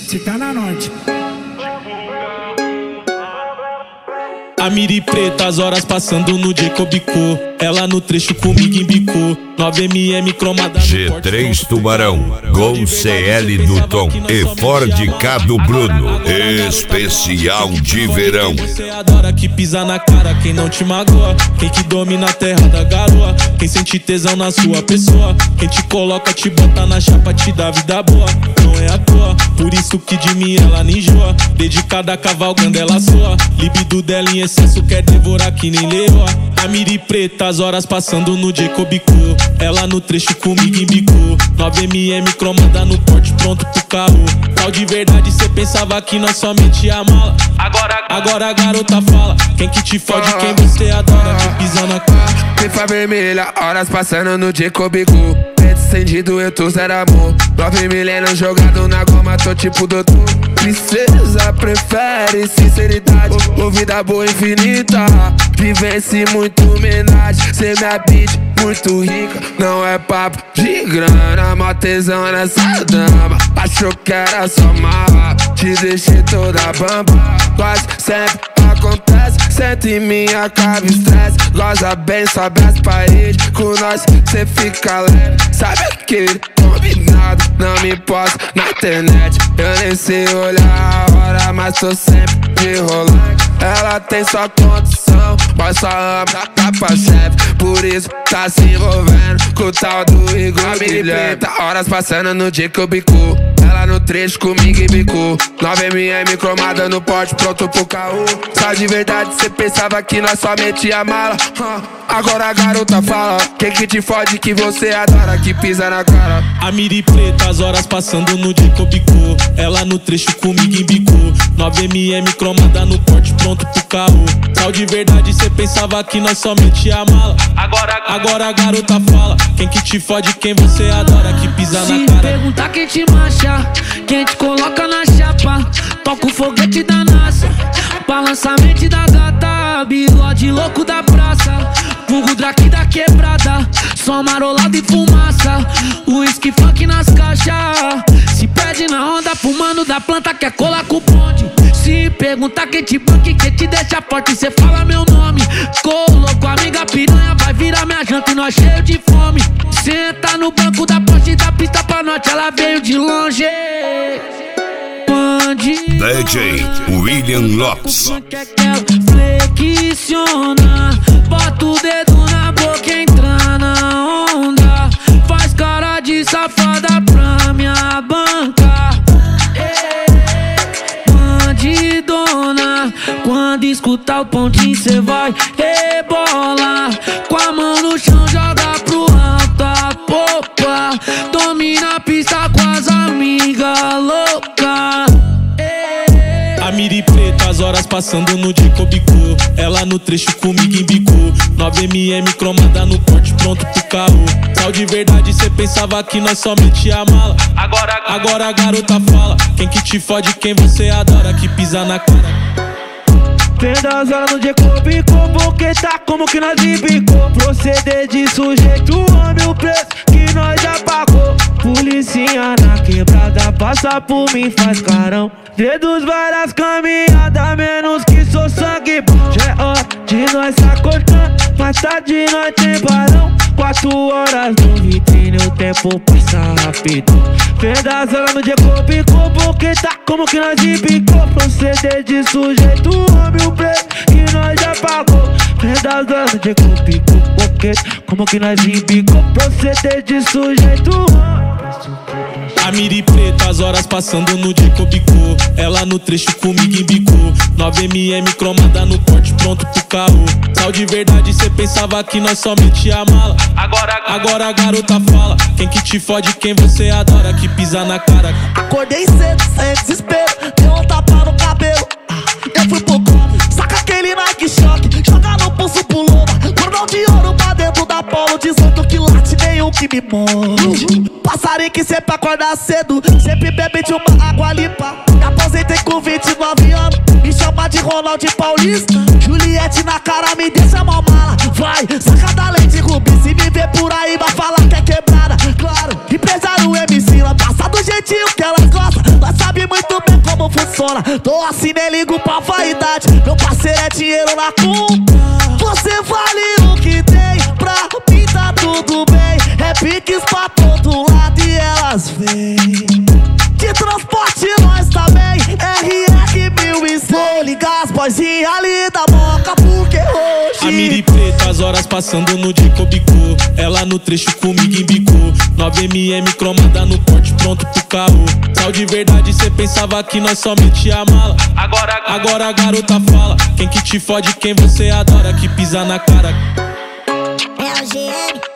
Cê tá na norte. A miri preta, as horas passando no Jacob Co. Ela no trecho comigo embicou. 9mm cromada G3 Tubarão, Gol CL do Tom e Ford K do Bruno. Especial de verão. Você adora que pisa na cara quem não te magoa. Quem que domina a terra da garoa. Quem sente tesão na sua pessoa. Quem te coloca, te bota na chapa, te dá vida boa. Não é à toa, por isso que de mim ela nem enjoa. Dedicada a cavalgando ela soa. Libido dela em excesso quer devorar que nem leoa. A miri preta, as horas passando no Jacob Co. Ela no trecho comigo embicou. 9mm cromada no porte pronto pro carro. Tal de verdade cê pensava que nós somente ia mala. Agora a garota fala. Quem que te fode, quem você adora que pisa na cara. Pipa vermelha, horas passando no Jacob Co. Preto estendido, eu tô zero amor. 9 milênios jogado na goma, tô tipo doutor. Princesa prefere sinceridade ou vida boa infinita. Vivência muito homenagem. Cê me beat muito rica, não é papo de grana. Mó tesão nessa dama, achou que era só mala. Te deixei toda bamba, quase sempre acontece. Senta em mim, acaba estresse. Goza bem, sobe as paredes. Com nós cê fica leve. Sabe aquele combinado, não me posto na internet. Eu nem sei olhar a hora, mas tô sempre de rolante. Ela tem só condição, mas só ama, tá pra chefe. Por isso tá se envolvendo com o tal do Igor Guilherme. Horas passando no Jacob Co. Ela no trecho comigo e bicou. 9mm cromada no porte pronto pro carro. Só de verdade cê pensava que nós somente ia mala. Agora a garota fala. Quem que te fode que você adora que pisa na cara. A miri preta, as horas passando no Jacob Co. Ela no trecho comigo embicou. 9mm cromada no porte pronto pro carro. Sal de verdade cê pensava que nós somente ia mala. Agora a garota fala. Quem que te fode, quem você adora que pisa na cara. Se perguntar quem te mancha, quem te coloca na chapa. Toca o foguete da NASA, balança a mente da gata. Bigode louco da praça, vulgo Drake da quebrada. Só marolado e fumaça, whisky funk nas caixas. Se perde na onda, fumando da planta, quer colar com o bonde. Se perguntar quem te banca e quem te deixa forte, cê fala meu nome. Colocou amiga piranha, vai virar minha janta e nós cheio de fome. Senta no banco da Porsche da pista pra norte, ela veio de longe. DJ William Lopes. Flexiona, bota o dedo na boca e entra na onda. Faz cara de safada pra minha banca. Bandidona, quando escutar o pontinho cê vai rebolar. Com a mão no chão joga pro alto a popa. Domina a pista com as amigas loucas. A miri preta, as horas passando no Jacob Co. Ela no trecho comigo embicou. 9mm cromada no porte pronto pro carro. Sal de verdade cê pensava que nós somente ia mala. Agora a garota fala. Quem que te fode, quem você adora que pisa na cara. Vendo as horas no Jacob Co, porque tá como que nós embicou. Proceder de sujeito, ame o preço que nós já pagou. Policinha na quebrada, passa por mim, faz carão. Dedos várias caminhadas, menos que sou sangue bom. Já é hora de nós tá cortando, mais tarde nós tem barão. 4 horas no vitrine, o tempo passa rápido. Vendo as horas no Jacob Co, porque tá como que nós embicou. Proceder de sujeito, ame o preço que nós já pagou. Vendo as horas no Jacob Co, porque como que nós embicou. Proceder de sujeito. A miri preta, as horas passando no Jacob Co. Ela no trecho comigo embicou. 9mm cromada no porte pronto pro carro. Sal de verdade cê pensava que nós somente ia mala. Agora a garota fala. Quem que te fode, quem você adora que pisa na cara. Acordei cedo, sem desespero, deu um tapa no cabelo. Eu fui pro clube, saca aquele Nike Shock, joga no pulso pulou. Cordão de ouro pra dentro da polo, 18 que late, nenhum que me morde. Passarinho que sempre acorda cedo, sempre bebe de uma água limpa. Me aposentei com 29 anos, me chama de Ronaldo Paulista. Juliette na cara me deixa mal mala. Vai, saca da lente rubi, se me vê por aí vai falar que é quebrada. Claro, empresário MC, ela passa do jeitinho que elas gostam. Nós sabe muito zona. Tô assim, nem ligo pra vaidade. Meu parceiro é dinheiro na conta. Você vale o que tem, pra mim tá tudo bem. É piques pra todo lado e elas vêm. De transporte nós também, RR 1100. Vou ligar as boizinhas ali da Moca, porque hoje a mira preta, as horas passando no Jacobicô. Ela no trecho comigo embicou. 9mm cromada no porte, pronto pro carro. Sal de verdade, cê pensava que nós só metia a mala. Agora a garota fala: quem que te fode, quem você adora, que pisa na cara. É o GM.